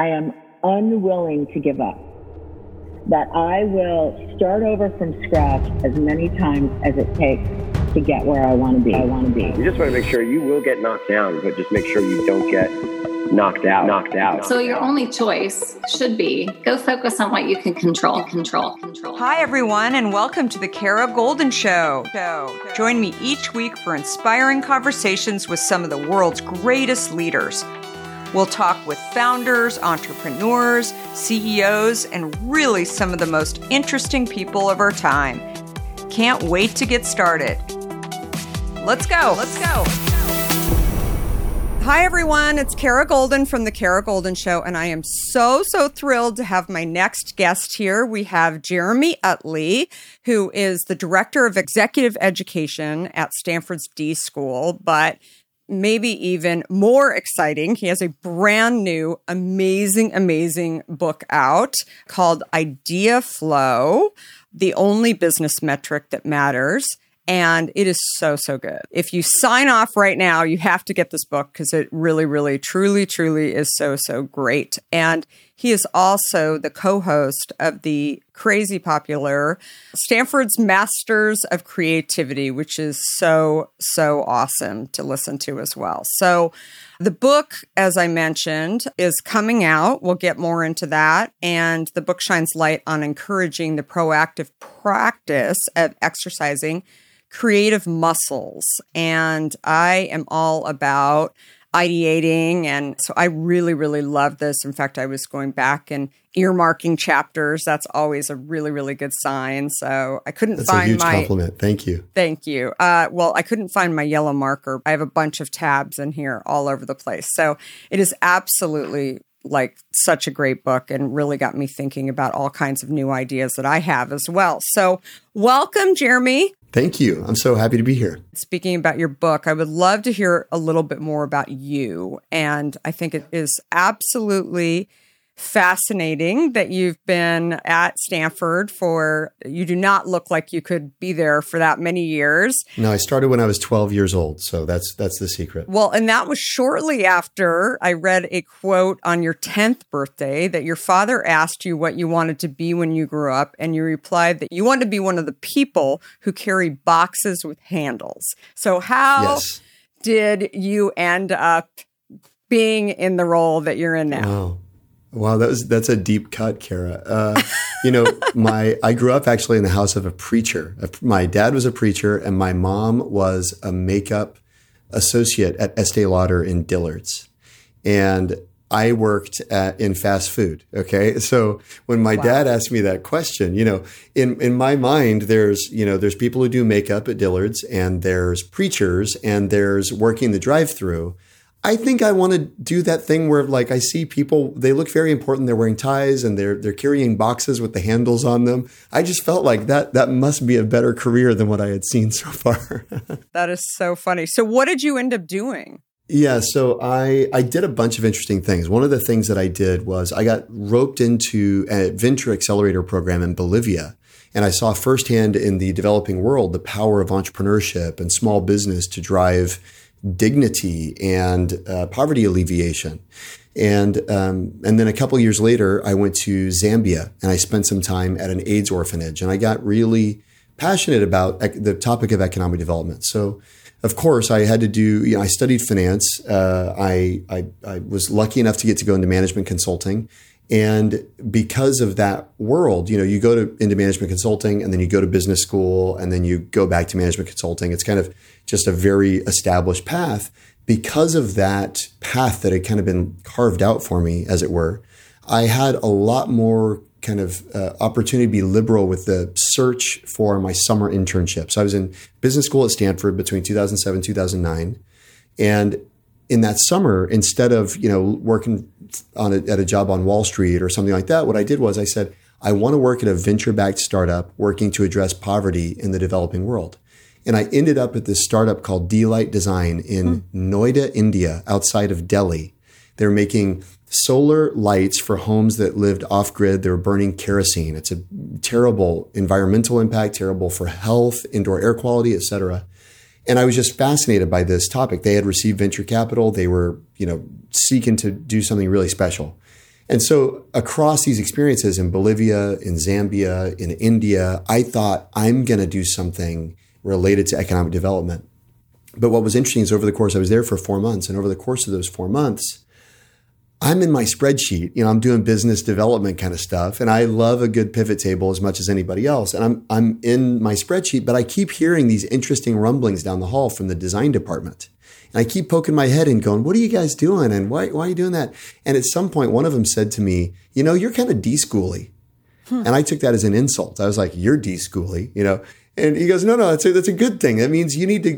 I am unwilling to give up, that I will start over from scratch as many times as it takes to get where I want to be. You just want to make sure you will get knocked down, but just make sure you don't get knocked out. So your only choice should be go focus on what you can control. Hi, everyone, and welcome to the Kara Goldin Show. Join me each week for inspiring conversations with some of the world's greatest leaders. We'll talk with founders, entrepreneurs, CEOs, and really some of the most interesting people of our time. Can't wait to get started. Let's go. Hi, everyone. It's Kara Goldin from The Kara Goldin Show, and I am so thrilled to have my next guest here. We have Jeremy Utley, who is the Director of Executive Education at Stanford's D School, but maybe even more exciting, he has a brand new, amazing book out called Idea Flow, the only business metric that matters. And it is so good. If you sign off right now, you have to get this book because it really, truly is so great. And he is also the co-host of the crazy popular Stanford's Masters of Creativity, which is so awesome to listen to as well. So the book, as I mentioned, is coming out. We'll get more into that. And the book shines light on encouraging the proactive practice of exercising creative muscles. And I am all about ideating. And so I really love this. In fact, I was going back and earmarking chapters. That's always a really good sign. So I couldn't find That's a huge compliment. Thank you. Thank you. Well, I couldn't find my yellow marker. I have a bunch of tabs in here all over the place. So it is absolutely like such a great book and really got me thinking about all kinds of new ideas that I have as well. So welcome, Jeremy. Thank you. I'm so happy to be here. Speaking about your book, I would love to hear a little bit more about you. And I think it is absolutely fascinating that you've been at Stanford you do not look like you could be there for that many years. No, I started when I was 12 years old. So that's the secret. Well, and that was shortly after I read a quote on your 10th birthday that your father asked you what you wanted to be when you grew up. And you replied that you wanted to be one of the people who carry boxes with handles. So how did you end up being in the role that you're in now? Wow, that's a deep cut, Kara. I grew up actually in the house of a preacher. My dad was a preacher, and my mom was a makeup associate at Estee Lauder in Dillard's. And I worked in fast food. Okay, so when my dad asked me that question, in my mind, there's people who do makeup at Dillard's, and there's preachers, and there's working the drive-through. I think I want to do that thing where I see people, they look very important. They're wearing ties and they're carrying boxes with the handles on them. I just felt like that must be a better career than what I had seen so far. That is so funny. So what did you end up doing? Yeah, so I did a bunch of interesting things. One of the things that I did was I got roped into a venture accelerator program in Bolivia. And I saw firsthand in the developing world the power of entrepreneurship and small business to drive dignity and poverty alleviation. And then a couple of years later, I went to Zambia and I spent some time at an AIDS orphanage. And I got really passionate about the topic of economic development. So, of course, I had to do, I studied finance. I was lucky enough to get to go into management consulting. And because of that world, you go into management consulting and then you go to business school and then you go back to management consulting. It's kind of just a very established path. Because of that path that had kind of been carved out for me, as it were, I had a lot more kind of opportunity to be liberal with the search for my summer internship. So I was in business school at Stanford between 2007 and 2009. And in that summer, instead of, working at a job on Wall Street or something like that, what I did was I said, I want to work at a venture-backed startup working to address poverty in the developing world. And I ended up at this startup called D-Light Design in Noida, India, outside of Delhi. They're making solar lights for homes that lived off-grid. They were burning kerosene. It's a terrible environmental impact, terrible for health, indoor air quality, et cetera. And I was just fascinated by this topic. They had received venture capital. They were, seeking to do something really special. And so across these experiences in Bolivia, in Zambia, in India, I thought I'm going to do something related to economic development. But what was interesting is over the course, I was there for 4 months. And over the course of those 4 months, I'm in my spreadsheet, I'm doing business development kind of stuff. And I love a good pivot table as much as anybody else. And I'm in my spreadsheet, but I keep hearing these interesting rumblings down the hall from the design department. And I keep poking my head in going, what are you guys doing? And why are you doing that? And at some point, one of them said to me, you're kind of D-schooly. And I took that as an insult. I was like, you're D-schooly, And he goes, no, that's a good thing. That means you need to,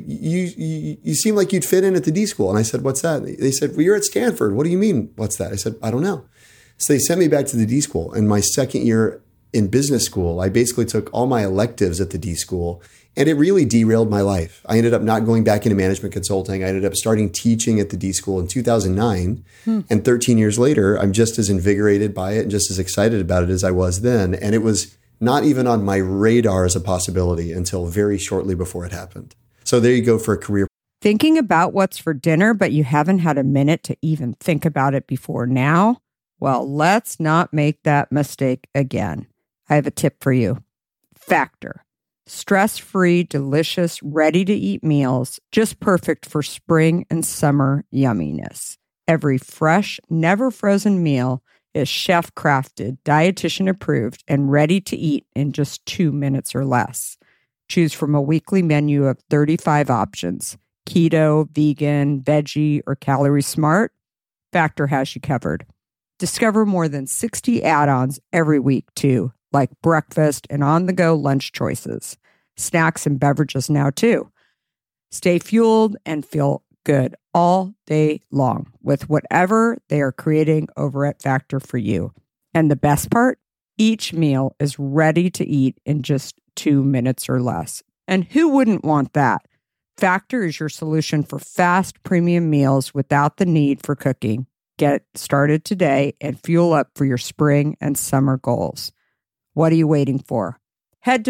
you seem like you'd fit in at the D school. And I said, what's that? They said, well, you're at Stanford. What do you mean? What's that? I said, I don't know. So they sent me back to the D school. And my second year in business school, I basically took all my electives at the D school, and it really derailed my life. I ended up not going back into management consulting. I ended up starting teaching at the D school in 2009. And 13 years later, I'm just as invigorated by it and just as excited about it as I was then. And it was not even on my radar as a possibility until very shortly before it happened. So there you go for a career. Thinking about what's for dinner, but you haven't had a minute to even think about it before now? Well, let's not make that mistake again. I have a tip for you. Factor. Stress-free, delicious, ready-to-eat meals, just perfect for spring and summer yumminess. Every fresh, never frozen meal is chef-crafted, dietitian-approved, and ready to eat in just 2 minutes or less. Choose from a weekly menu of 35 options: keto, vegan, veggie, or calorie smart. Factor has you covered. Discover more than 60 add-ons every week, too, like breakfast and on-the-go lunch choices. Snacks and beverages now, too. Stay fueled and feel good all day long with whatever they are creating over at Factor for you. And the best part? Each meal is ready to eat in just 2 minutes or less. And who wouldn't want that? Factor is your solution for fast premium meals without the need for cooking. Get started today and fuel up for your spring and summer goals. What are you waiting for? Head to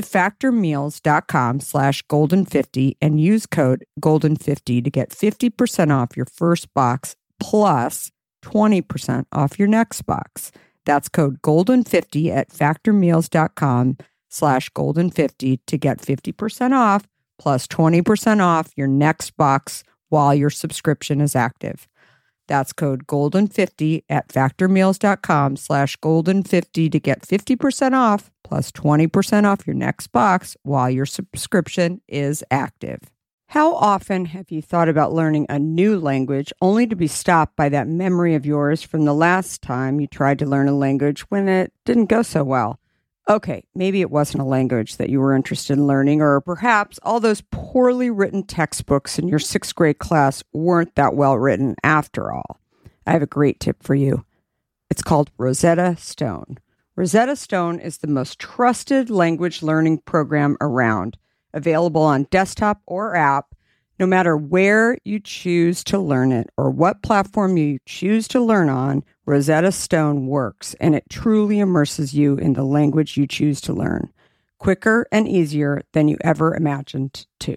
factormeals.com/golden50 and use code golden50 to get 50% off your first box plus 20% off your next box. That's code golden50 at factormeals.com/golden50 to get 50% off plus 20% off your next box while your subscription is active. That's code golden50 at factormeals.com/golden50 to get 50% off plus 20% off your next box while your subscription is active. How often have you thought about learning a new language only to be stopped by that memory of yours from the last time you tried to learn a language when it didn't go so well? Okay, maybe it wasn't a language that you were interested in learning, or perhaps all those poorly written textbooks in your 6th grade class weren't that well written after all. I have a great tip for you. It's called Rosetta Stone. Rosetta Stone is the most trusted language learning program around, available on desktop or app, no matter where you choose to learn it or what platform you choose to learn on. Rosetta Stone works, and it truly immerses you in the language you choose to learn, quicker and easier than you ever imagined to.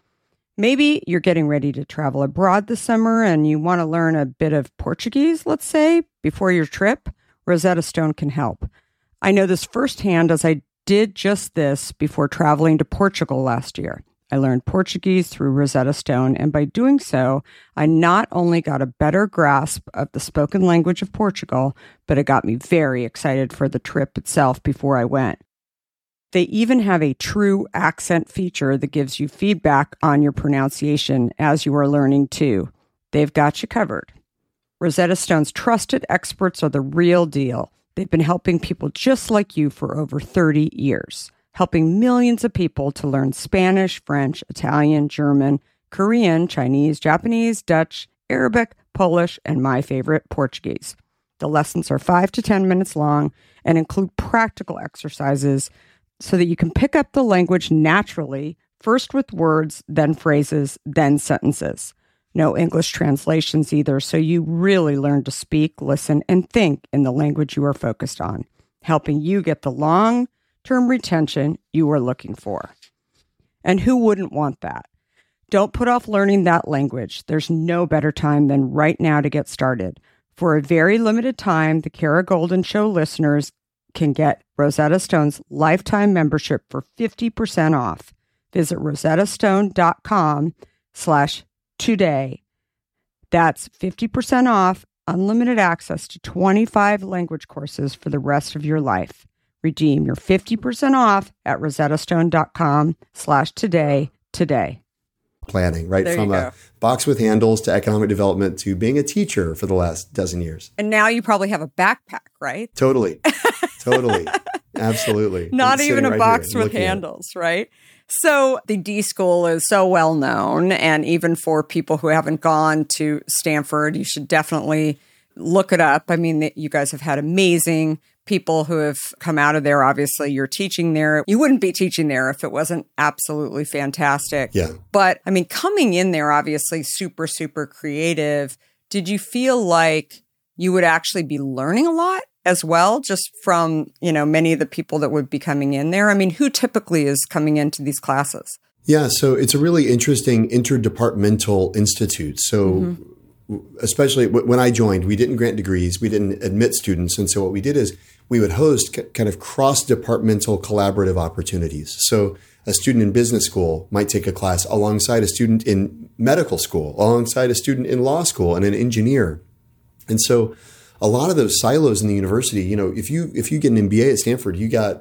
Maybe you're getting ready to travel abroad this summer and you want to learn a bit of Portuguese, let's say, before your trip. Rosetta Stone can help. I know this firsthand as I did just this before traveling to Portugal last year. I learned Portuguese through Rosetta Stone, and by doing so, I not only got a better grasp of the spoken language of Portugal, but it got me very excited for the trip itself before I went. They even have a true accent feature that gives you feedback on your pronunciation as you are learning too. They've got you covered. Rosetta Stone's trusted experts are the real deal. They've been helping people just like you for over 30 years. Helping millions of people to learn Spanish, French, Italian, German, Korean, Chinese, Japanese, Dutch, Arabic, Polish, and my favorite, Portuguese. The lessons are 5 to 10 minutes long and include practical exercises so that you can pick up the language naturally, first with words, then phrases, then sentences. No English translations either, so you really learn to speak, listen, and think in the language you are focused on, helping you get the long-term retention you are looking for. And who wouldn't want that? Don't put off learning that language. There's no better time than right now to get started. For a very limited time, the Kara Golden Show listeners can get Rosetta Stone's lifetime membership for 50% off. Visit rosettastone.com/today. That's 50% off, unlimited access to 25 language courses for the rest of your life. Redeem your 50% off at rosettastone.com/today today. Planning, right? From a box with handles to economic development to being a teacher for the last dozen years. And now you probably have a backpack, right? Totally. Absolutely. Not even a box with handles, right? So the D School is so well known. And even for people who haven't gone to Stanford, you should definitely look it up. I mean, you guys have had amazing people who have come out of there. Obviously, you're teaching there. You wouldn't be teaching there if it wasn't absolutely fantastic. Yeah. But I mean, coming in there, obviously super, super creative. Did you feel like you would actually be learning a lot as well, just from, many of the people that would be coming in there? I mean, who typically is coming into these classes? Yeah. So it's a really interesting interdepartmental institute. So especially when I joined, we didn't grant degrees. We didn't admit students. And so what we did is we would host kind of cross-departmental collaborative opportunities. So a student in business school might take a class alongside a student in medical school, alongside a student in law school and an engineer. And so a lot of those silos in the university, if you get an MBA at Stanford, you got,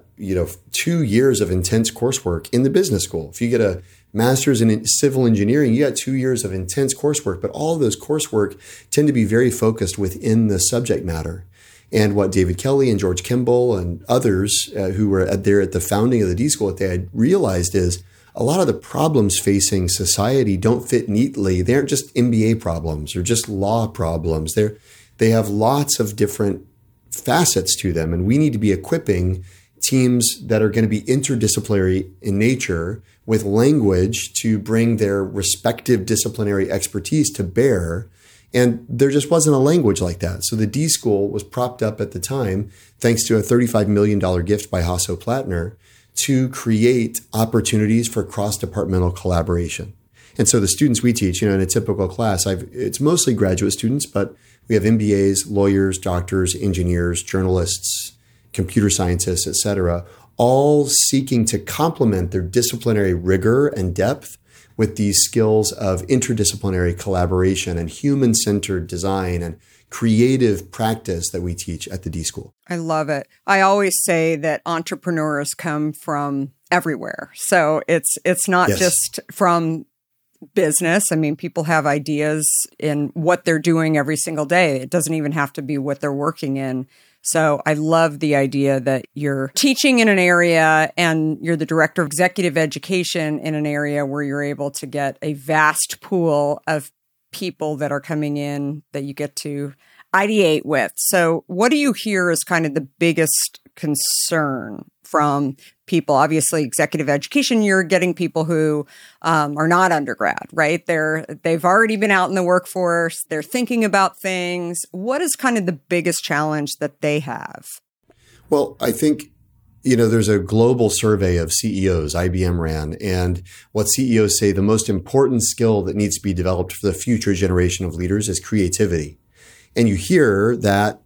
2 years of intense coursework in the business school. If you get a master's in civil engineering, you got 2 years of intense coursework, but all of those coursework tend to be very focused within the subject matter. And what David Kelly and George Kimball and others who were there at the founding of the D School, what they had realized is a lot of the problems facing society don't fit neatly. They aren't just MBA problems or just law problems. They have lots of different facets to them, and we need to be equipping teams that are going to be interdisciplinary in nature with language to bring their respective disciplinary expertise to bear. And there just wasn't a language like that. So the D School was propped up at the time, thanks to a $35 million gift by Hasso-Plattner, to create opportunities for cross-departmental collaboration. And so the students we teach, in a typical class, it's mostly graduate students, but we have MBAs, lawyers, doctors, engineers, journalists, computer scientists, et cetera, all seeking to complement their disciplinary rigor and depth with these skills of interdisciplinary collaboration and human-centered design and creative practice that we teach at the D School. I love it. I always say that entrepreneurs come from everywhere. So it's not just from business. I mean, people have ideas in what they're doing every single day. It doesn't even have to be what they're working in. So I love the idea that you're teaching in an area and you're the director of executive education in an area where you're able to get a vast pool of people that are coming in that you get to ideate with. So what do you hear is kind of the biggest concern from people? Obviously, executive education, you're getting people who are not undergrad, right? They've already been out in the workforce. They're thinking about things. What is kind of the biggest challenge that they have? Well, I think, there's a global survey of CEOs IBM ran, and what CEOs say the most important skill that needs to be developed for the future generation of leaders is creativity. And you hear that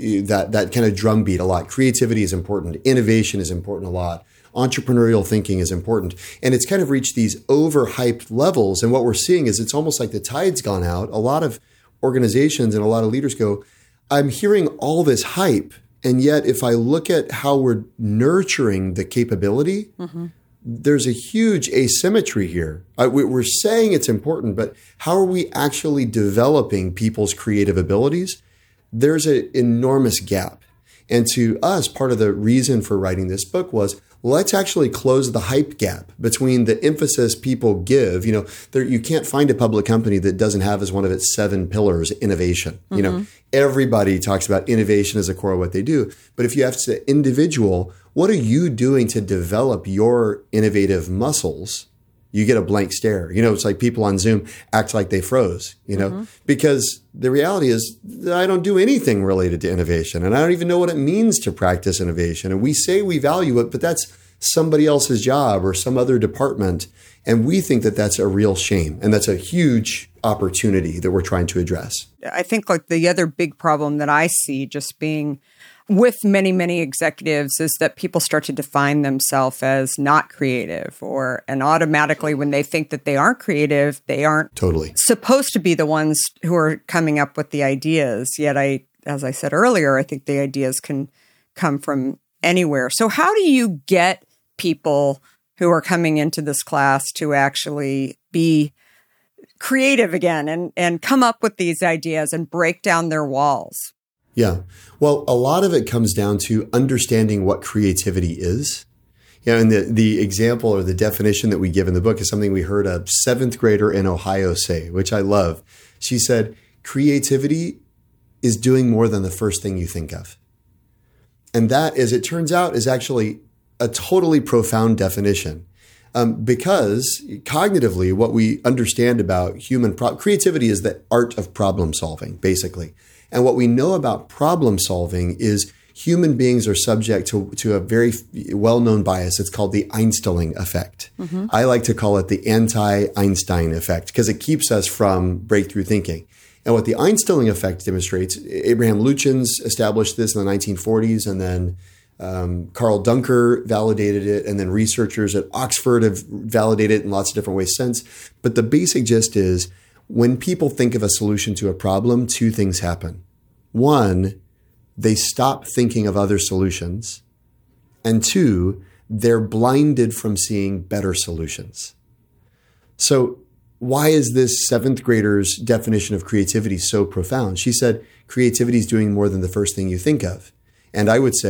kind of drumbeat a lot. Creativity is important. Innovation is important a lot. Entrepreneurial thinking is important. And it's kind of reached these overhyped levels. And what we're seeing is it's almost like the tide's gone out. A lot of organizations and a lot of leaders go, I'm hearing all this hype. And yet, if I look at how we're nurturing the capability, there's a huge asymmetry here. We're saying it's important, but how are we actually developing people's creative abilities? There's an enormous gap. And to us, part of the reason for writing this book was, let's actually close the hype gap between the emphasis people give. You can't find a public company that doesn't have as one of its 7 pillars innovation. Everybody talks about innovation as a core of what they do. But if you have to say individual, what are you doing to develop your innovative muscles? You get a blank stare. It's like people on Zoom act like they froze, because the reality is I don't do anything related to innovation, and I don't even know what it means to practice innovation. And we say we value it, but that's somebody else's job or some other department. And we think that that's a real shame. And that's a huge opportunity that we're trying to address. I think like the other big problem that I see just being with many, many executives is that people start to define themselves as not creative, and automatically when they think that they aren't creative, they aren't totally supposed to be the ones who are coming up with the ideas. Yet as I said earlier, I think the ideas can come from anywhere. So how do you get people who are coming into this class to actually be creative again and come up with these ideas and break down their walls? Yeah. Well, a lot of it comes down to understanding what creativity is. And the example or the definition that we give in the book is something we heard a 7th grader in Ohio say, which I love. She said, creativity is doing more than the first thing you think of. And that, as it turns out, is actually a totally profound definition. Because cognitively, what we understand about creativity is the art of problem solving, basically. And what we know about problem solving is human beings are subject to a very well-known bias. It's called the Einstein effect. Mm-hmm. I like to call it the anti-Einstein effect because it keeps us from breakthrough thinking. And what the Einstein effect demonstrates, Abraham Lutyens established this in the 1940s, and then Carl Dunker validated it, and then researchers at Oxford have validated it in lots of different ways since. But the basic gist is, when people think of a solution to a problem, 2 things happen. 1, they stop thinking of other solutions. And 2, they're blinded from seeing better solutions. So why is this 7th grader's definition of creativity so profound? She said, creativity is doing more than the first thing you think of. And I would say, ...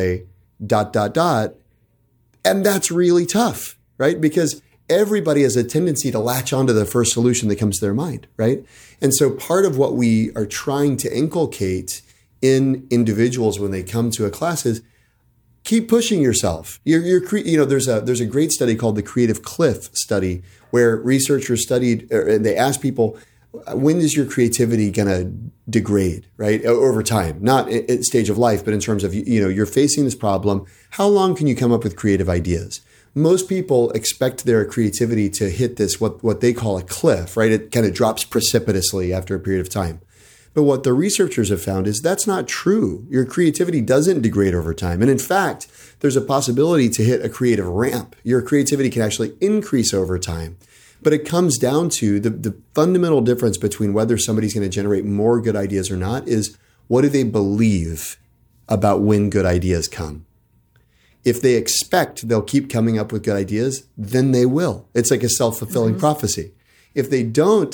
And that's really tough, right? Because everybody has a tendency to latch onto the first solution that comes to their mind, right? And so part of what we are trying to inculcate in individuals when they come to a class is keep pushing yourself. There's a great study called the Creative Cliff study where researchers studied, and they asked people, when is your creativity going to degrade, right? Over time, not at stage of life, but in terms of, you're facing this problem. How long can you come up with creative ideas? Most people expect their creativity to hit this, what they call a cliff, right? It kind of drops precipitously after a period of time. But what the researchers have found is that's not true. Your creativity doesn't degrade over time. And in fact, there's a possibility to hit a creative ramp. Your creativity can actually increase over time. But it comes down to the fundamental difference between whether somebody's going to generate more good ideas or not is, what do they believe about when good ideas come? If they expect they'll keep coming up with good ideas, then they will. It's like a self-fulfilling prophecy. If they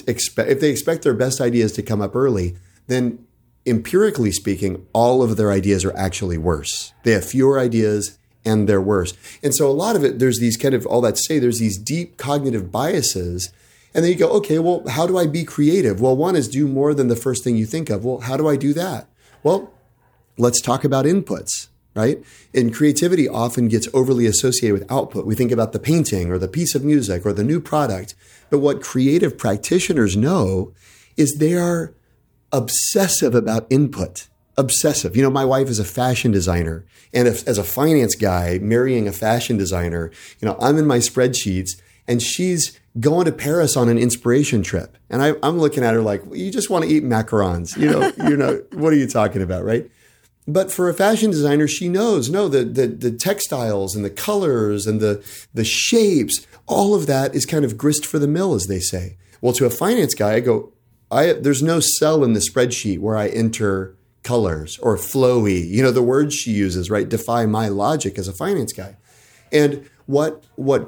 expect their best ideas to come up early, then empirically speaking, all of their ideas are actually worse. They have fewer ideas and they're worse. And so a lot of it, there's these there's these deep cognitive biases. And then you go, okay, well, how do I be creative? Well, one is do more than the first thing you think of. Well, how do I do that? Well, let's talk about inputs. Right? And creativity often gets overly associated with output. We think about the painting or the piece of music or the new product. But what creative practitioners know is they are obsessive about input. Obsessive. My wife is a fashion designer. And as a finance guy marrying a fashion designer, I'm in my spreadsheets and she's going to Paris on an inspiration trip. And I'm looking at her like, well, you just want to eat macarons. What are you talking about, right? But for a fashion designer, she knows, the textiles and the colors and the shapes, all of that is kind of grist for the mill, as they say. Well, to a finance guy, I go, there's no cell in the spreadsheet where I enter colors or flowy, the words she uses, right, defy my logic as a finance guy. And what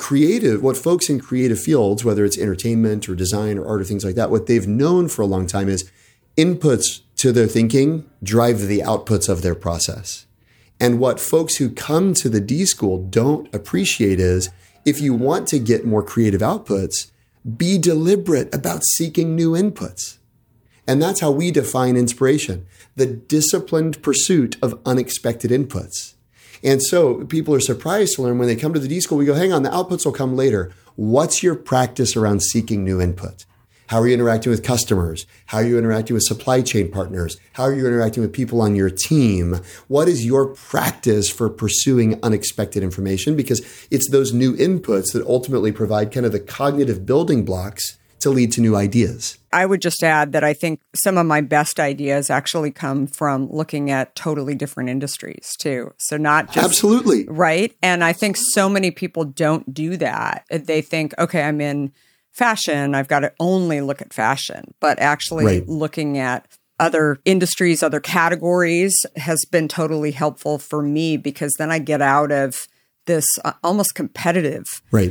folks in creative fields, whether it's entertainment or design or art or things like that, what they've known for a long time is inputs to their thinking drive the outputs of their process. And what folks who come to the D School don't appreciate is, if you want to get more creative outputs, be deliberate about seeking new inputs. And that's how we define inspiration, the disciplined pursuit of unexpected inputs. And so people are surprised to learn when they come to the D School, we go, hang on, the outputs will come later. What's your practice around seeking new input? How are you interacting with customers? How are you interacting with supply chain partners? How are you interacting with people on your team? What is your practice for pursuing unexpected information? Because it's those new inputs that ultimately provide kind of the cognitive building blocks to lead to new ideas. I would just add that I think some of my best ideas actually come from looking at totally different industries too. So not just— Absolutely. Right? And I think so many people don't do that. They think, okay, I'm in fashion, I've got to only look at fashion. But actually looking at other industries, other categories has been totally helpful for me, because then I get out of this almost competitive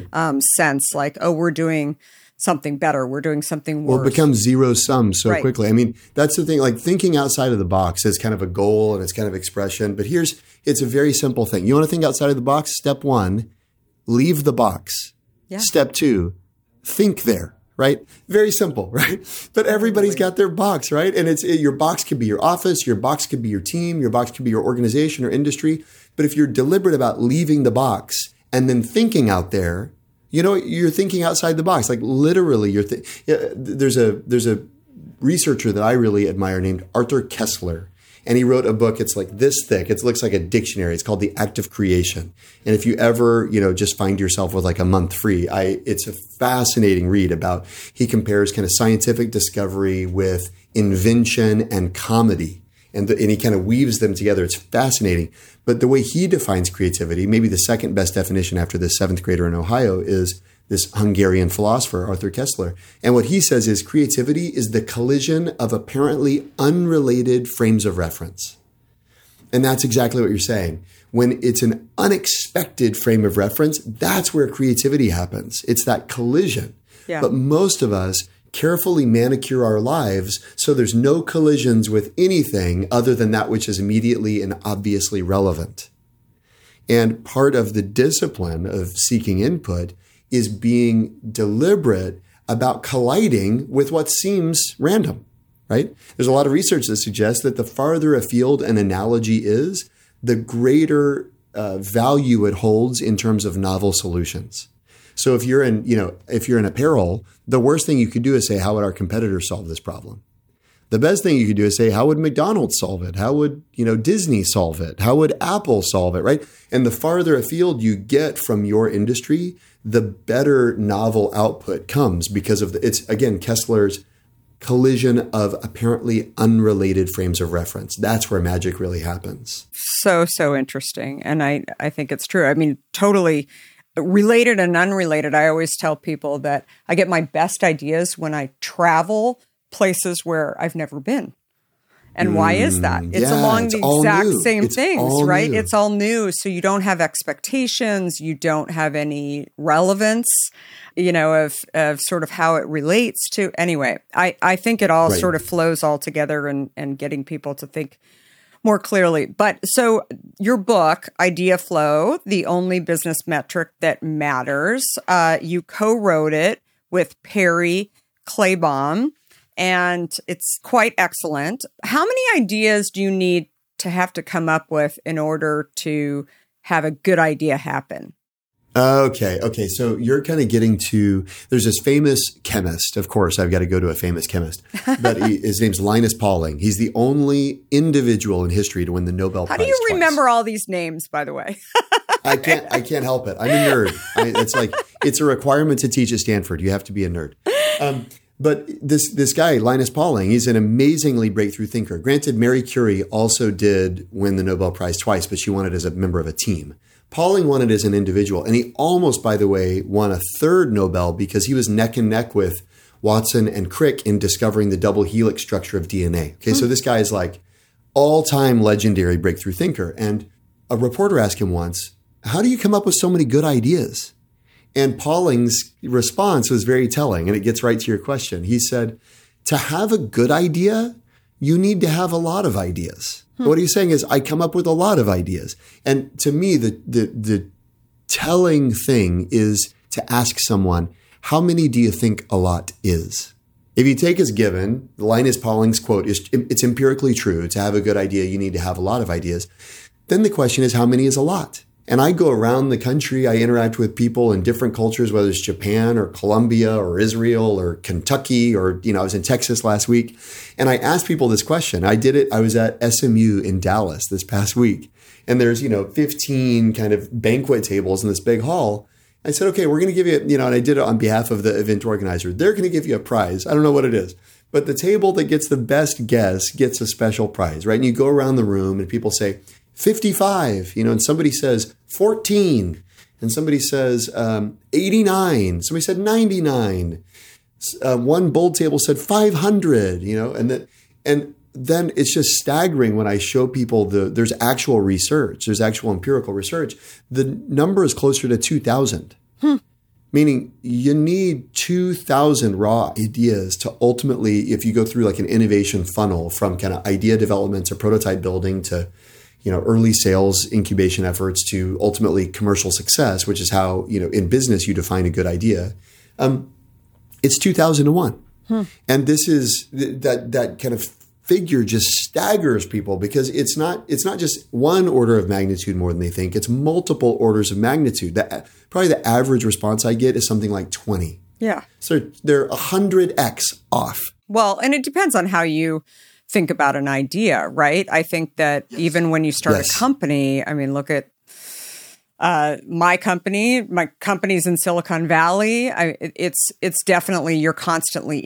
sense, like, oh, we're doing something better, we're doing something worse. Well, it becomes zero sum so quickly. I mean, that's the thing, like thinking outside of the box is kind of a goal and it's kind of expression. But it's a very simple thing. You want to think outside of the box? Step 1, leave the box. Yeah. Step 2, think there, right? Very simple, right? But everybody's got their box, right? And your box could be your office, your box could be your team, your box could be your organization or industry. But if you're deliberate about leaving the box and then thinking out there, you're thinking outside the box. Like literally, there's a researcher that I really admire named Arthur Koestler. And he wrote a book, it's like this thick. It looks like a dictionary. It's called The Act of Creation. And if you ever, just find yourself with like a month free, it's a fascinating read about, he compares kind of scientific discovery with invention and comedy. And he kind of weaves them together. It's fascinating. But the way he defines creativity, maybe the second best definition after this 7th grader in Ohio, is this Hungarian philosopher, Arthur Koestler. And what he says is creativity is the collision of apparently unrelated frames of reference. And that's exactly what you're saying. When it's an unexpected frame of reference, that's where creativity happens. It's that collision. Yeah. But most of us carefully manicure our lives so there's no collisions with anything other than that which is immediately and obviously relevant. And part of the discipline of seeking input is being deliberate about colliding with what seems random, right? There's a lot of research that suggests that the farther afield an analogy is, the greater value it holds in terms of novel solutions. So if you're in apparel, the worst thing you could do is say, how would our competitors solve this problem? The best thing you could do is say, how would McDonald's solve it? How would, Disney solve it? How would Apple solve it, right? And the farther afield you get from your industry, the better novel output comes because of it's again, Koestler's collision of apparently unrelated frames of reference. That's where magic really happens. So interesting. And I think it's true. I mean, totally related and unrelated. I always tell people that I get my best ideas when I travel places where I've never been. And why is that? It's along the exact same things, right? It's all new. So you don't have expectations. You don't have any relevance, of sort of how it relates to. Anyway, I think it all sort of flows all together and getting people to think more clearly. But so your book, Idea Flow, The Only Business Metric That Matters, you co-wrote it with Perry Claybaum, and it's quite excellent. How many ideas do you need to have to come up with in order to have a good idea happen? Okay. So you're kind of getting to, there's this famous chemist. Of course, I've got to go to a famous chemist, but his name's Linus Pauling. He's the only individual in history to win the Nobel Prize. How do you remember all these names, by the way? I can't help it. I'm a nerd. It's a requirement to teach at Stanford. You have to be a nerd. But this guy, Linus Pauling, he's an amazingly breakthrough thinker. Granted, Marie Curie also did win the Nobel Prize twice, but she won it as a member of a team. Pauling won it as an individual. And he almost, by the way, won a third Nobel because he was neck and neck with Watson and Crick in discovering the double helix structure of DNA. Okay, so this guy is like all-time legendary breakthrough thinker. And a reporter asked him once, how do you come up with so many good ideas? And Pauling's response was very telling, and it gets right to your question. He said, to have a good idea, you need to have a lot of ideas. What he's saying is, I come up with a lot of ideas. And to me, the telling thing is to ask someone, how many do you think a lot is? If you take as given, Linus Pauling's quote is, it's empirically true. To have a good idea, you need to have a lot of ideas. Then the question is, how many is a lot? And I go around the country. I interact with people in different cultures, whether it's Japan or Colombia or Israel or Kentucky or, I was in Texas last week. And I asked people this question. I did it. I was at SMU in Dallas this past week. And there's, 15 kind of banquet tables in this big hall. I said, okay, we're going to give you, and I did it on behalf of the event organizer. They're going to give you a prize. I don't know what it is. But the table that gets the best guess gets a special prize, right? And you go around the room and people say, 55, and somebody says 14, and somebody says 89, somebody said 99. One bold table said 500, and then it's just staggering when I show people there's actual research, there's actual empirical research. The number is closer to 2,000, meaning you need 2,000 raw ideas to ultimately, if you go through like an innovation funnel from kind of idea development to prototype building to early sales incubation efforts to ultimately commercial success, which is how, in business you define a good idea. It's 2001. And this is that kind of figure just staggers people because it's not just one order of magnitude more than they think. It's multiple orders of magnitude. Probably the average response I get is something like 20. Yeah. So they're 100x off. Well, and it depends on how you think about an idea, right? I think that even when you start a company, look at my company's in Silicon Valley. It's definitely, you're constantly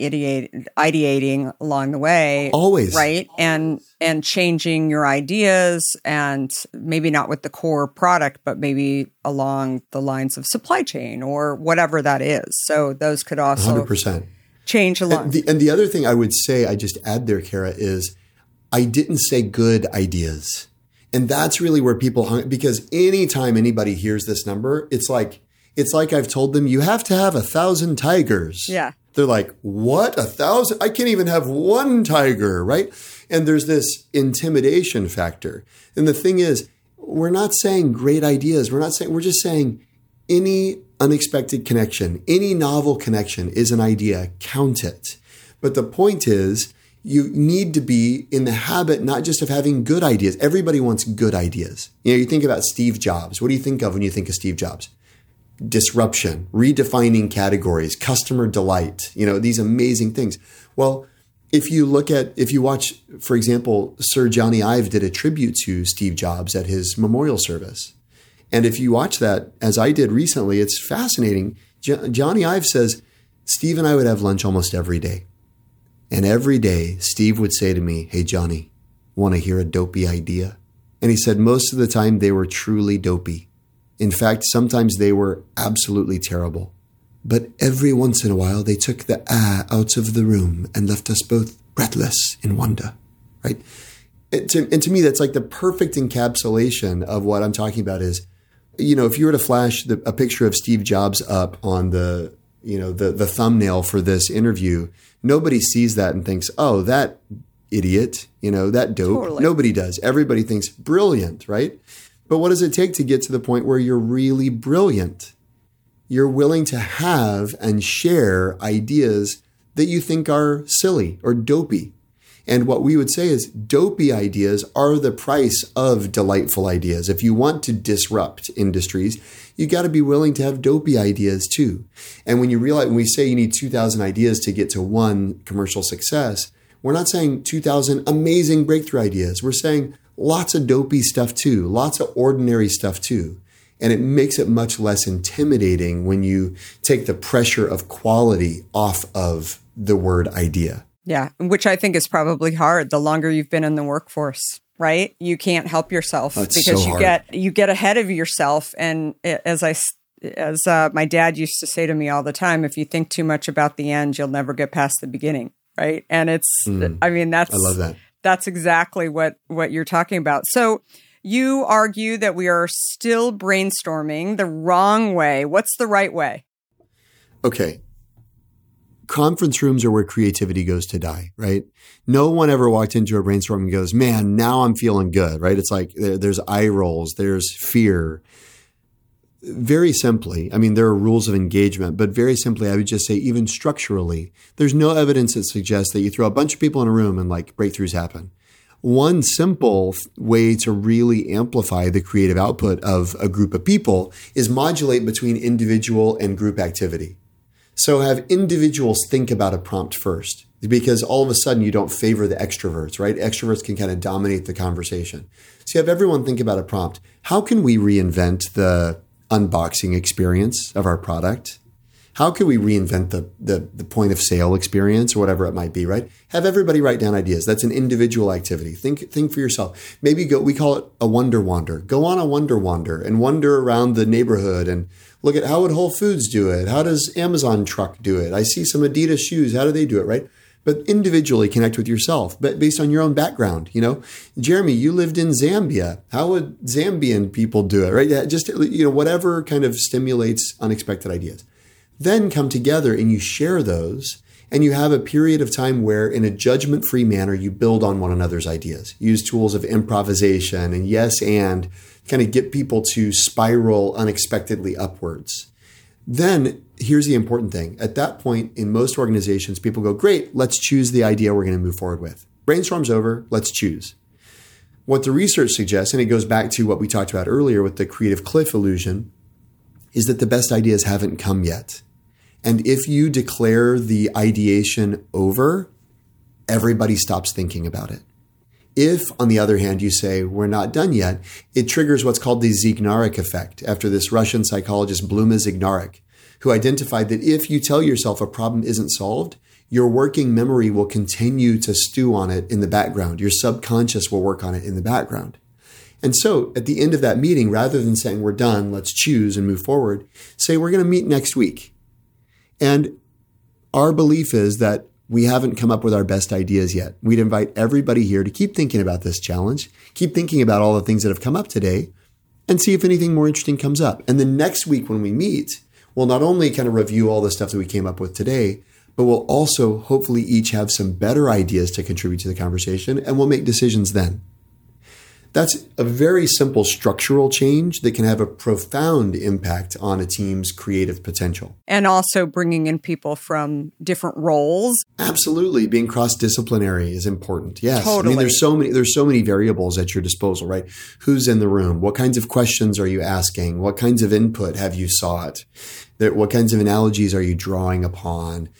ideating along the way. Always. Right? And changing your ideas, and maybe not with the core product, but maybe along the lines of supply chain or whatever that is. So those could also 100%. Change along. And the other thing I would say, I just add there, Kara, is I didn't say good ideas. And that's really where people because anytime anybody hears this number, it's like I've told them you have to have 1,000 tigers. Yeah. They're like, what? 1,000? I can't even have one tiger, right? And there's this intimidation factor. And the thing is, we're not saying great ideas. We're just saying any unexpected connection, any novel connection is an idea. Count it. But the point is, you need to be in the habit not just of having good ideas. Everybody wants good ideas. You think about Steve Jobs. What do you think of when you think of Steve Jobs? Disruption, redefining categories, customer delight, these amazing things. Well, if you watch, for example, Sir Johnny Ive did a tribute to Steve Jobs at his memorial service. And if you watch that, as I did recently, it's fascinating. Johnny Ive says, Steve and I would have lunch almost every day. And every day, Steve would say to me, hey, Johnny, want to hear a dopey idea? And he said most of the time they were truly dopey. In fact, sometimes they were absolutely terrible. But every once in a while, they took the out of the room and left us both breathless in wonder, right? And to me, that's like the perfect encapsulation of what I'm talking about is, if you were to flash a picture of Steve Jobs up on the thumbnail for this interview, nobody sees that and thinks, oh, that idiot, that dope. Totally. Nobody does. Everybody thinks brilliant, right? But what does it take to get to the point where you're really brilliant? You're willing to have and share ideas that you think are silly or dopey. And what we would say is dopey ideas are the price of delightful ideas. If you want to disrupt industries, you got to be willing to have dopey ideas too. And when we say you need 2,000 ideas to get to one commercial success, we're not saying 2,000 amazing breakthrough ideas. We're saying lots of dopey stuff too, lots of ordinary stuff too. And it makes it much less intimidating when you take the pressure of quality off of the word idea. Yeah, which I think is probably hard the longer you've been in the workforce, right? You can't help yourself because you get ahead of yourself. And as my dad used to say to me all the time, if you think too much about the end, you'll never get past the beginning, right? And I love that. That's exactly what you're talking about. So you argue that we are still brainstorming the wrong way. What's the right way? Okay. Conference rooms are where creativity goes to die, right? No one ever walked into a brainstorm and goes, man, now I'm feeling good, right? It's like there's eye rolls, there's fear. Very simply, there are rules of engagement, but very simply, I would just say even structurally, there's no evidence that suggests that you throw a bunch of people in a room and like breakthroughs happen. one simple way to really amplify the creative output of a group of people is modulate between individual and group activity. So have individuals think about a prompt first, because all of a sudden you don't favor the extroverts, right? Extroverts can kind of dominate the conversation. So you have everyone think about a prompt. How can we reinvent the unboxing experience of our product? How can we reinvent the point of sale experience or whatever it might be, right? Have everybody write down ideas. That's an individual activity. Think for yourself. Maybe we call it a wonder wander. Go on a wonder wander and wander around the neighborhood and look at how would Whole Foods do it? How does Amazon truck do it? I see some Adidas shoes. How do they do it, right? But individually connect with yourself, but based on your own background. Jeremy, you lived in Zambia. How would Zambian people do it, right? Yeah, just, whatever kind of stimulates unexpected ideas. Then come together and you share those, and you have a period of time where in a judgment-free manner, you build on one another's ideas. Use tools of improvisation and yes, and kind of get people to spiral unexpectedly upwards. Then here's the important thing. At that point, in most organizations, people go, great, let's choose the idea we're going to move forward with. Brainstorm's over, let's choose. What the research suggests, and it goes back to what we talked about earlier with the creative cliff illusion, is that the best ideas haven't come yet. And if you declare the ideation over, everybody stops thinking about it. If, on the other hand, you say, we're not done yet, it triggers what's called the Zygarnik effect after this Russian psychologist Bluma Zygarnik, who identified that if you tell yourself a problem isn't solved, your working memory will continue to stew on it in the background. Your subconscious will work on it in the background. And so at the end of that meeting, rather than saying we're done, let's choose and move forward, say we're going to meet next week. And our belief is that we haven't come up with our best ideas yet. We'd invite everybody here to keep thinking about this challenge, keep thinking about all the things that have come up today, and see if anything more interesting comes up. And then next week when we meet, we'll not only kind of review all the stuff that we came up with today, but we'll also hopefully each have some better ideas to contribute to the conversation, and we'll make decisions then. That's a very simple structural change that can have a profound impact on a team's creative potential. And also bringing in people from different roles. Absolutely. Being cross-disciplinary is important. Yes. Totally. I mean, there's so many variables at your disposal, right? Who's in the room? What kinds of questions are you asking? What kinds of input have you sought? What kinds of analogies are you drawing upon?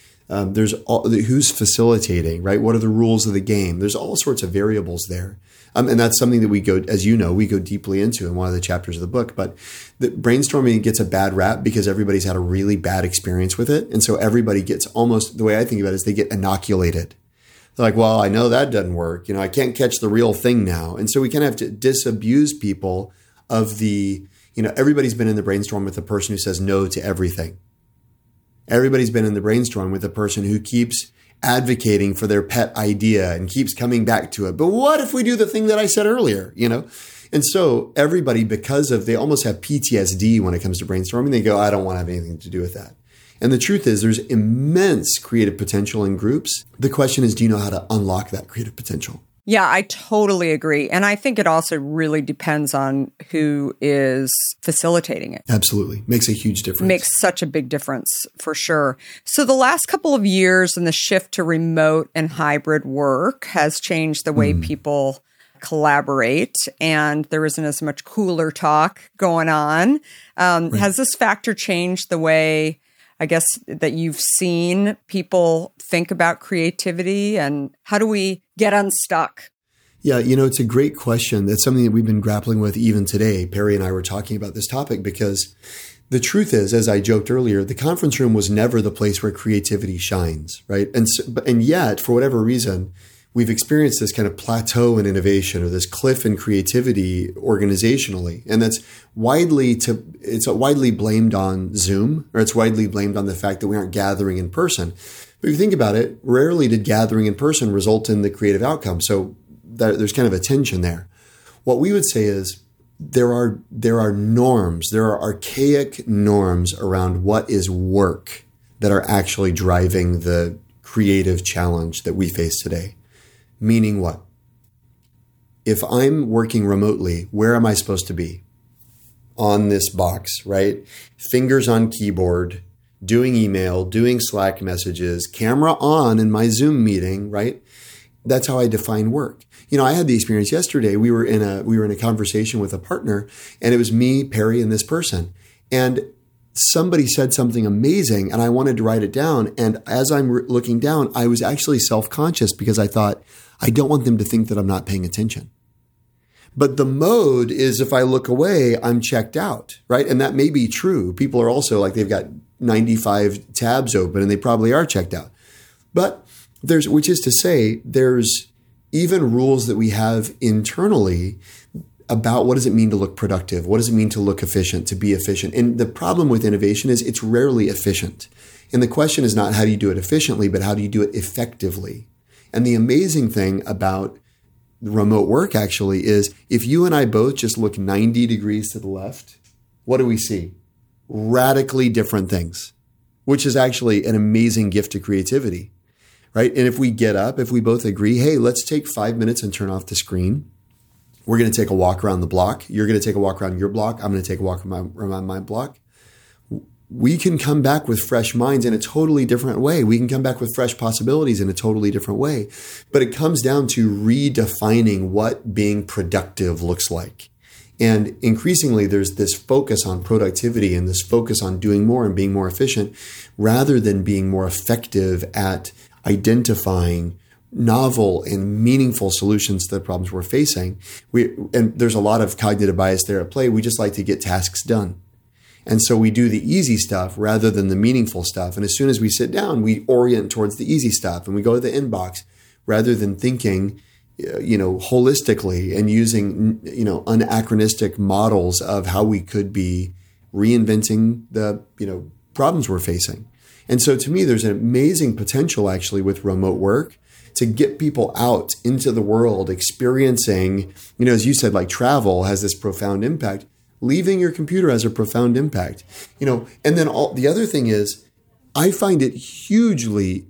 Who's facilitating, right? What are the rules of the game? There's all sorts of variables there. And that's something that we go deeply into in one of the chapters of the book. But the brainstorming gets a bad rap because everybody's had a really bad experience with it. And so everybody gets almost, the way I think about it is they get inoculated. They're like, well, I know that doesn't work. I can't catch the real thing now. And so we kind of have to disabuse people of everybody's been in the brainstorm with the person who says no to everything. Everybody's been in the brainstorm with the person who keeps advocating for their pet idea and keeps coming back to it. But what if we do the thing that I said earlier, And so everybody, because they almost have PTSD when it comes to brainstorming, they go, I don't want to have anything to do with that. And the truth is there's immense creative potential in groups. The question is, do you know how to unlock that creative potential? Yeah, I totally agree. And I think it also really depends on who is facilitating it. Absolutely. Makes a huge difference. Makes such a big difference, for sure. So the last couple of years and the shift to remote and hybrid work has changed the way people collaborate, and there isn't as much cooler talk going on. Right. Has this factor changed the way, I guess, that you've seen people think about creativity, and how do we get unstuck? Yeah, it's a great question. That's something that we've been grappling with even today. Perry and I were talking about this topic because the truth is, as I joked earlier, the conference room was never the place where creativity shines, right? And yet, for whatever reason, we've experienced this kind of plateau in innovation or this cliff in creativity organizationally. And that's widely blamed on Zoom, or it's widely blamed on the fact that we aren't gathering in person. But if you think about it, rarely did gathering in person result in the creative outcome. So there's kind of a tension there. What we would say is there are norms, there are archaic norms around what is work that are actually driving the creative challenge that we face today. Meaning what? If I'm working remotely, where am I supposed to be? On this box, right? Fingers on keyboard, doing email, doing Slack messages, camera on in my Zoom meeting, right? That's how I define work. I had the experience yesterday. We were in a conversation with a partner, and it was me, Perry, and this person. And somebody said something amazing, and I wanted to write it down. And as I'm looking down, I was actually self-conscious because I thought, I don't want them to think that I'm not paying attention. But the mode is if I look away, I'm checked out, right? And that may be true. People are also like, they've got 95 tabs open and they probably are checked out. But which is to say, there's even rules that we have internally about what does it mean to look productive? What does it mean to look efficient, to be efficient? And the problem with innovation is it's rarely efficient. And the question is not how do you do it efficiently, but how do you do it effectively? And the amazing thing about remote work actually is if you and I both just look 90 degrees to the left, what do we see? Radically different things, which is actually an amazing gift to creativity, right? And if we get up, if we both agree, hey, let's take 5 minutes and turn off the screen. We're going to take a walk around the block. You're going to take a walk around your block. I'm going to take a walk around my block. We can come back with fresh minds in a totally different way. We can come back with fresh possibilities in a totally different way. But it comes down to redefining what being productive looks like. And increasingly, there's this focus on productivity and this focus on doing more and being more efficient rather than being more effective at identifying novel and meaningful solutions to the problems we're facing. And there's a lot of cognitive bias there at play. We just like to get tasks done. And so we do the easy stuff rather than the meaningful stuff. And as soon as we sit down, we orient towards the easy stuff and we go to the inbox rather than thinking, holistically and using, anachronistic models of how we could be reinventing the, problems we're facing. And so to me, there's an amazing potential actually with remote work to get people out into the world, experiencing, as you said, like travel has this profound impact. Leaving your computer has a profound impact, and then the other thing is I find it hugely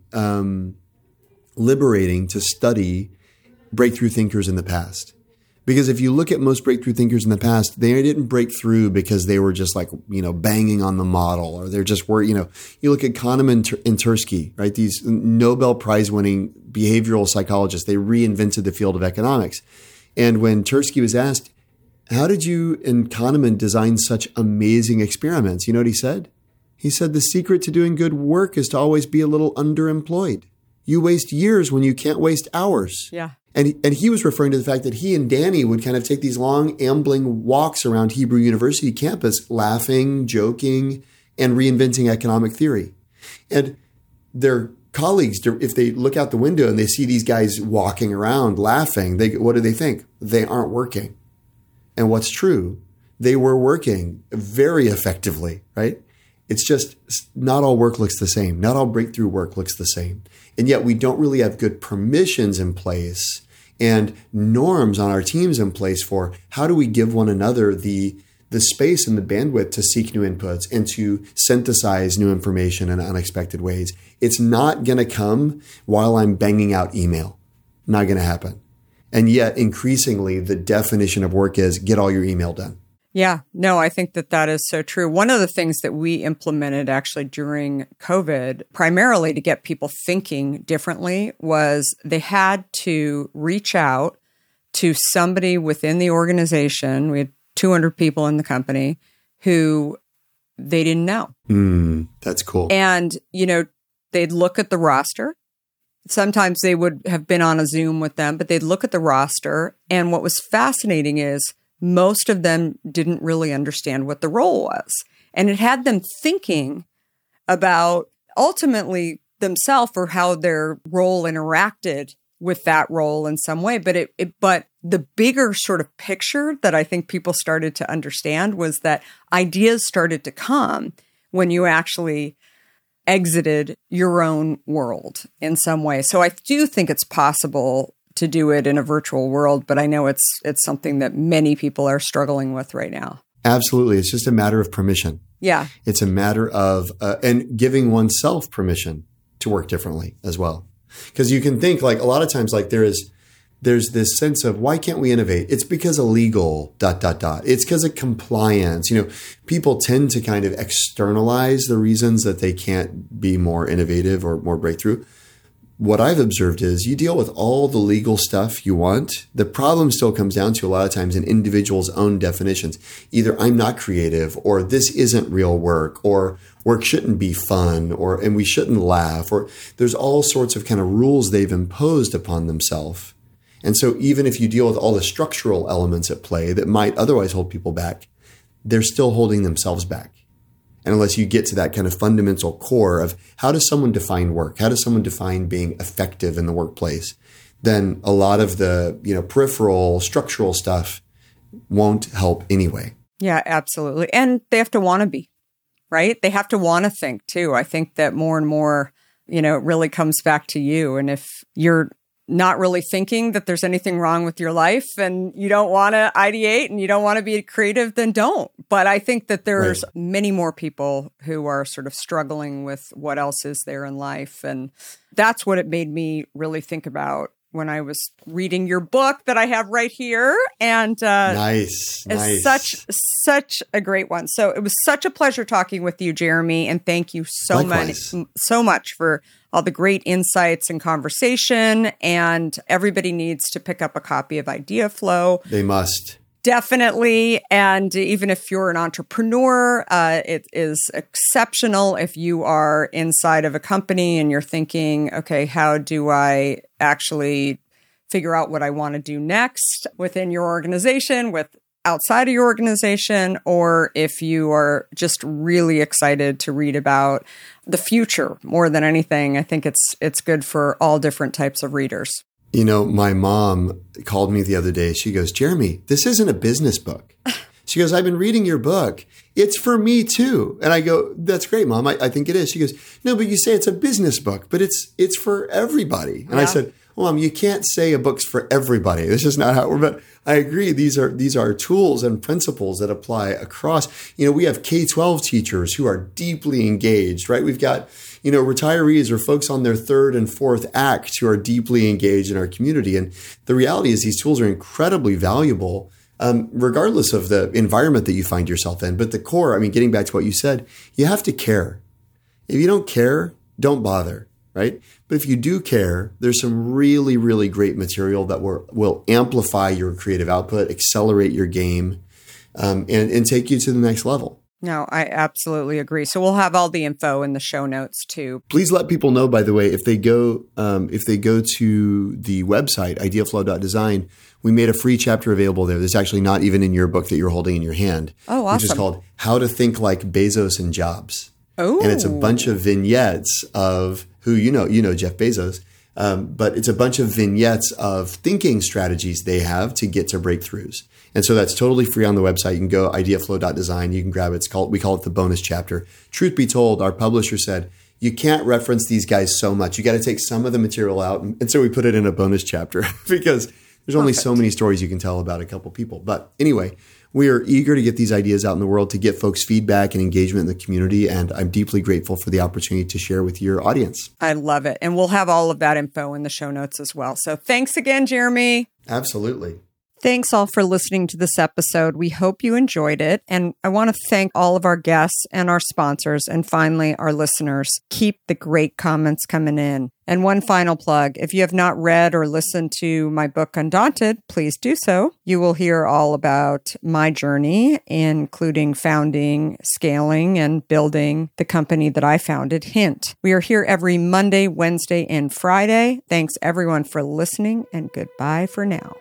liberating to study breakthrough thinkers in the past. Because if you look at most breakthrough thinkers in the past, they didn't break through because they were just like, banging on the model or they're just you look at Kahneman and Tversky, right? These Nobel Prize winning behavioral psychologists, they reinvented the field of economics. And when Tversky was asked, how did you and Kahneman design such amazing experiments? You know what he said? He said, the secret to doing good work is to always be a little underemployed. You waste years when you can't waste hours. Yeah. And he was referring to the fact that he and Danny would kind of take these long ambling walks around Hebrew University campus, laughing, joking, and reinventing economic theory. And their colleagues, if they look out the window and they see these guys walking around laughing, what do they think? They aren't working. And what's true, they were working very effectively, right? It's just not all work looks the same. Not all breakthrough work looks the same. And yet we don't really have good permissions in place and norms on our teams in place for how do we give one another the space and the bandwidth to seek new inputs and to synthesize new information in unexpected ways. It's not going to come while I'm banging out email. Not going to happen. And yet, increasingly, the definition of work is get all your email done. Yeah, no, I think that is so true. One of the things that we implemented actually during COVID, primarily to get people thinking differently, was they had to reach out to somebody within the organization. We had 200 people in the company who they didn't know. That's cool. And, they'd look at the roster. Sometimes they would have been on a Zoom with them, but they'd look at the roster. And what was fascinating is most of them didn't really understand what the role was. And it had them thinking about ultimately themselves or how their role interacted with that role in some way. But but the bigger sort of picture that I think people started to understand was that ideas started to come when you actually exited your own world in some way. So I do think it's possible to do it in a virtual world, but I know it's something that many people are struggling with right now. Absolutely. It's just a matter of permission. Yeah. It's a matter of, and giving oneself permission to work differently as well. Because you can think like a lot of times, like there's this sense of why can't we innovate? It's because of legal ... It's because of compliance. People tend to kind of externalize the reasons that they can't be more innovative or more breakthrough. what I've observed is you deal with all the legal stuff you want. The problem still comes down to a lot of times an individual's own definitions. Either I'm not creative, or this isn't real work, or work shouldn't be fun, and we shouldn't laugh, or there's all sorts of kind of rules they've imposed upon themselves. And so even if you deal with all the structural elements at play that might otherwise hold people back, they're still holding themselves back. And unless you get to that kind of fundamental core of how does someone define work? How does someone define being effective in the workplace? Then a lot of the, peripheral structural stuff won't help anyway. Yeah, absolutely. And they have to want to be, right? They have to want to think too. I think that more and more, it really comes back to you. And if you're not really thinking that there's anything wrong with your life and you don't want to ideate and you don't want to be creative, then don't. But I think that there's many more people who are sort of struggling with what else is there in life. And that's what it made me really think about when I was reading your book that I have right here. And nice. Such a great one. So it was such a pleasure talking with you, Jeremy. And thank you so much for all the great insights and conversation. And everybody needs to pick up a copy of Idea Flow. They must. Definitely. And even if you're an entrepreneur, it is exceptional if you are inside of a company and you're thinking, okay, how do I actually figure out what I want to do next within your organization, outside of your organization, or if you are just really excited to read about the future more than anything. I think it's good for all different types of readers. My mom called me the other day. She goes, Jeremy, this isn't a business book. She goes, I've been reading your book. It's for me too. And I go, that's great, Mom. I think it is. She goes, no, but you say it's a business book, but it's for everybody. And I said, well, Mom, you can't say a book's for everybody. This is not how it works. But I agree. These are tools and principles that apply across. We have K-12 teachers who are deeply engaged, right? We've got, retirees or folks on their third and fourth act who are deeply engaged in our community. And the reality is these tools are incredibly valuable, regardless of the environment that you find yourself in. But the core, getting back to what you said, you have to care. If you don't care, don't bother, right? But if you do care, there's some really, really great material that will amplify your creative output, accelerate your game, and take you to the next level. No, I absolutely agree. So we'll have all the info in the show notes too. Please let people know, by the way, if they go to the website, ideaflow.design, we made a free chapter available there. That's actually not even in your book that you're holding in your hand. Oh, awesome. Which is called How to Think Like Bezos and Jobs. Oh. And it's a bunch of vignettes of who you know Jeff Bezos. But it's a bunch of vignettes of thinking strategies they have to get to breakthroughs. And so that's totally free on the website. You can go ideaflow.design. You can grab it. We call it the bonus chapter. Truth be told, our publisher said, you can't reference these guys so much. You got to take some of the material out. And so we put it in a bonus chapter because there's only so many stories you can tell about a couple people. But anyway, we are eager to get these ideas out in the world, to get folks feedback and engagement in the community. And I'm deeply grateful for the opportunity to share with your audience. I love it. And we'll have all of that info in the show notes as well. So thanks again, Jeremy. Absolutely. Thanks all for listening to this episode. We hope you enjoyed it. And I want to thank all of our guests and our sponsors. And finally, our listeners. Keep the great comments coming in. And one final plug. If you have not read or listened to my book, Undaunted, please do so. You will hear all about my journey, including founding, scaling, and building the company that I founded, Hint. We are here every Monday, Wednesday, and Friday. Thanks everyone for listening, and goodbye for now.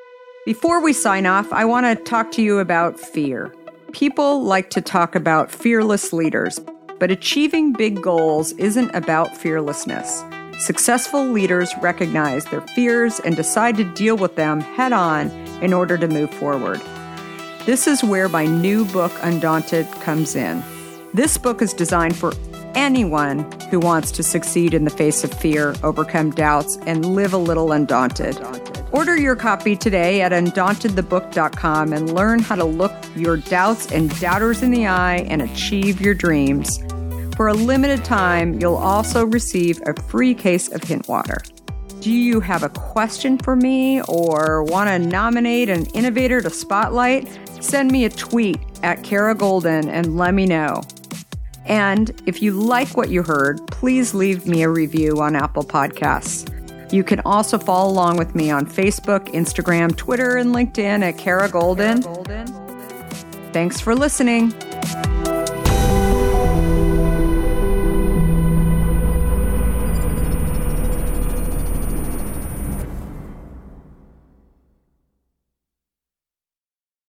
Before we sign off, I want to talk to you about fear. People like to talk about fearless leaders, but achieving big goals isn't about fearlessness. Successful leaders recognize their fears and decide to deal with them head on in order to move forward. This is where my new book, Undaunted, comes in. This book is designed for anyone who wants to succeed in the face of fear, overcome doubts, and live a little undaunted. Order your copy today at undauntedthebook.com and learn how to look your doubts and doubters in the eye and achieve your dreams. For a limited time, you'll also receive a free case of Hint water. Do you have a question for me or want to nominate an innovator to spotlight? Send me a tweet at Kara Golden and let me know. And if you like what you heard, please leave me a review on Apple Podcasts. You can also follow along with me on Facebook, Instagram, Twitter, and LinkedIn at Kara Goldin. Thanks for listening.